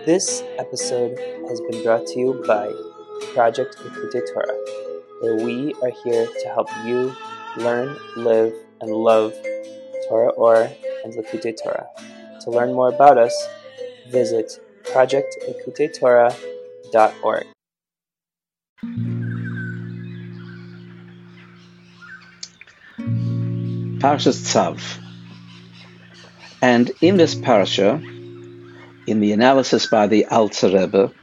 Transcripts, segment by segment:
This episode has been brought to you by Project Likutei Torah, where we are here to help you learn, live, and love Torah Or and Likutei Torah. To learn more about us, visit projectlikuteitorah.org. Parashas Tzav. And in this parasha, in the analysis by the Alter Rebbe,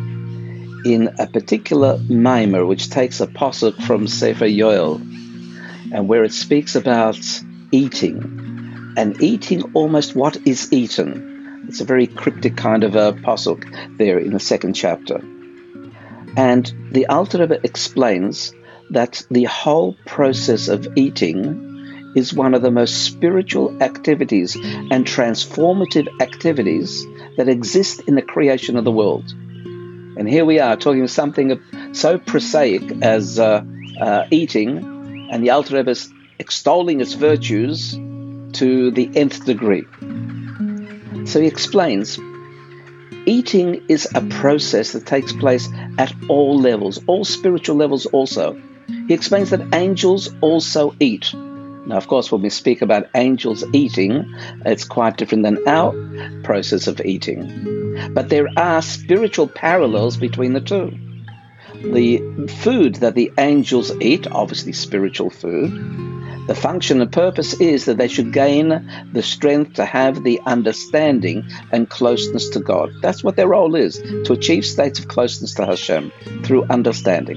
in a particular maimer which takes a pasuk from Sefer Yoel, and where it speaks about eating, and eating almost what is eaten. It's a very cryptic kind of a pasuk there in the second chapter. And the Alter Rebbe explains that the whole process of eating is one of the most spiritual activities and transformative activities that exist in the creation of the world. And here we are talking about something so prosaic as eating, and the Alter Rebbe is extolling its virtues to the nth degree. So he explains, eating is a process that takes place at all levels, all spiritual levels also. He explains that angels also eat. Now, of course, when we speak about angels eating, it's quite different than our process of eating. But there are spiritual parallels between the two. The food that the angels eat, obviously spiritual food, the function and purpose is that they should gain the strength to have the understanding and closeness to God. That's what their role is, to achieve states of closeness to Hashem through understanding.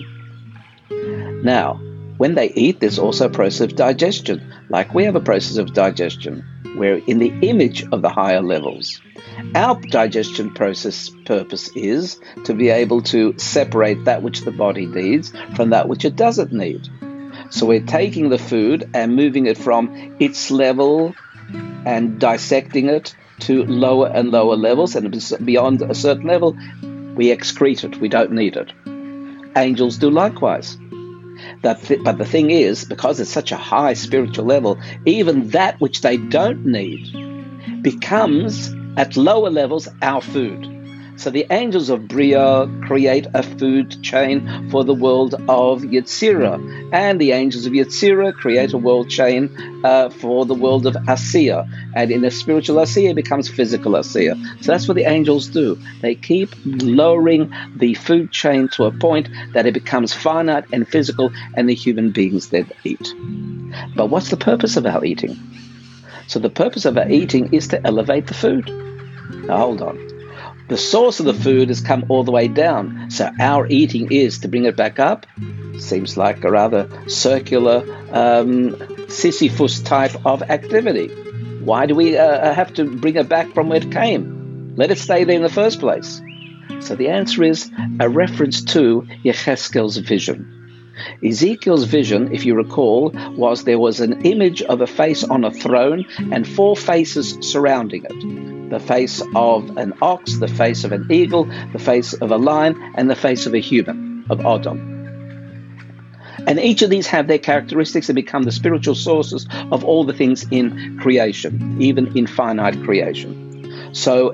Now, when they eat, there's also a process of digestion, like we have a process of digestion. We're in the image of the higher levels. Our digestion process purpose is to be able to separate that which the body needs from that which it doesn't need. So we're taking the food and moving it from its level and dissecting it to lower and lower levels, and beyond a certain level, we excrete it. We don't need it. Angels do likewise. But the thing is, because it's such a high spiritual level, even that which they don't need becomes, at lower levels, our food. So the angels of Bria create a food chain for the world of Yetzirah, and the angels of Yetzirah create a world chain for the world of Asiya. And in the spiritual Asiya, it becomes physical Asiya. So that's what the angels do. They keep lowering the food chain to a point that it becomes finite and physical, and the human beings then eat. But what's the purpose of our eating? So the purpose of our eating is to elevate the food. Now hold on. The source of the food has come all the way down, so our eating is to bring it back up. Seems like a rather circular Sisyphus type of activity. Why do we have to bring it back from where it came? Let it stay there in the first place. So the answer is a reference to Yecheskel's vision. Ezekiel's vision, if you recall, was there was an image of a face on a throne and four faces surrounding it. The face of an ox, the face of an eagle, the face of a lion, and the face of a human, of Adam. And each of these have their characteristics and become the spiritual sources of all the things in creation, even in finite creation. So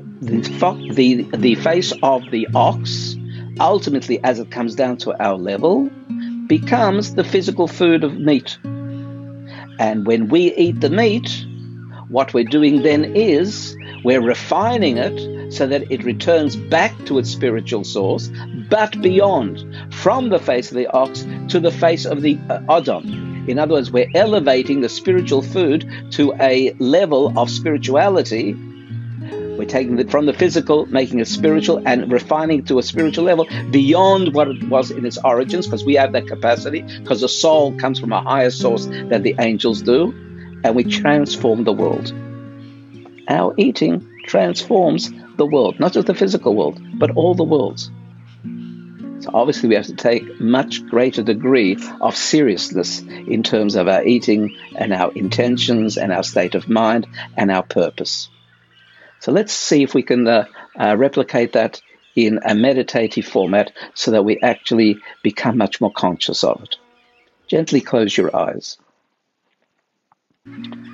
the face of the ox, ultimately, as it comes down to our level, becomes the physical food of meat. And when we eat the meat, what we're doing then is we're refining it so that it returns back to its spiritual source, but beyond, from the face of the ox to the face of the Adam. In other words, we're elevating the spiritual food to a level of spirituality. We're taking it from the physical, making it spiritual, and refining it to a spiritual level beyond what it was in its origins, because we have that capacity, because the soul comes from a higher source than the angels do, and we transform the world. Our eating transforms the world, not just the physical world, but all the worlds. So obviously we have to take much greater degree of seriousness in terms of our eating and our intentions and our state of mind and our purpose. So let's see if we can replicate that in a meditative format so that we actually become much more conscious of it. Gently close your eyes.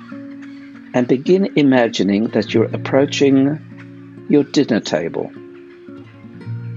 And begin imagining that you're approaching your dinner table.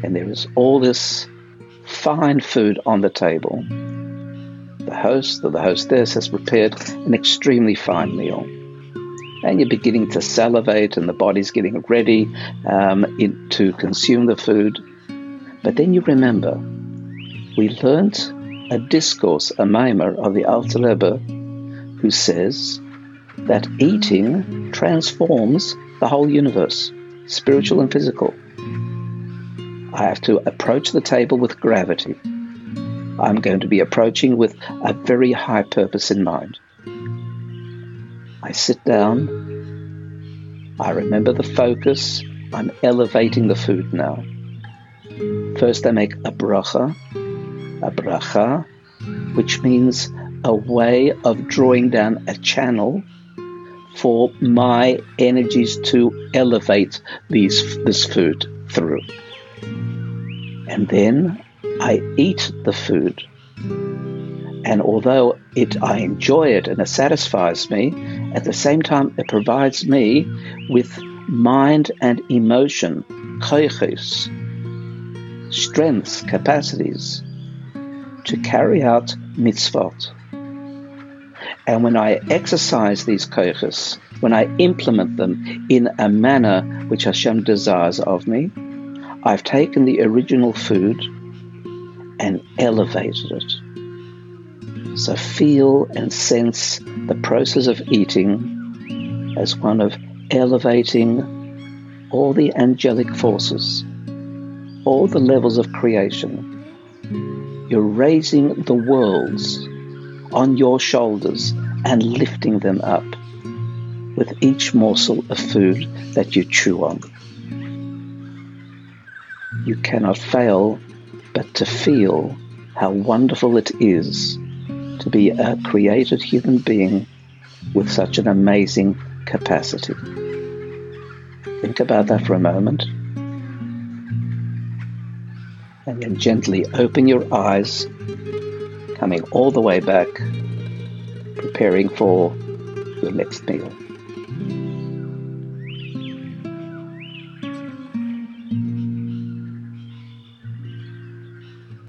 and there is all this fine food on the table. The host or the hostess has prepared an extremely fine meal, and you're beginning to salivate, and the body's getting ready to consume the food. But then you remember, we learnt a discourse, a maimer of the Alter Rebbe, who says that eating transforms the whole universe, spiritual and physical. I have to approach the table with gravity. I'm going to be approaching with a very high purpose in mind. I sit down. I remember the focus. I'm elevating the food now. First I make a bracha, which means a way of drawing down a channel for my energies to elevate this food through. And then I eat the food. And although I enjoy it and it satisfies me, at the same time it provides me with mind and emotion, koiches, strengths, capacities to carry out mitzvot. And when I exercise these koiches, when I implement them in a manner which Hashem desires of me, I've taken the original food and elevated it. So feel and sense the process of eating as one of elevating all the angelic forces, all the levels of creation. You're raising the worlds on your shoulders and lifting them up with each morsel of food that you chew on. You cannot fail but to feel how wonderful it is to be a created human being with such an amazing capacity. Think about that for a moment. And then gently open your eyes, coming all the way back, preparing for your next meal.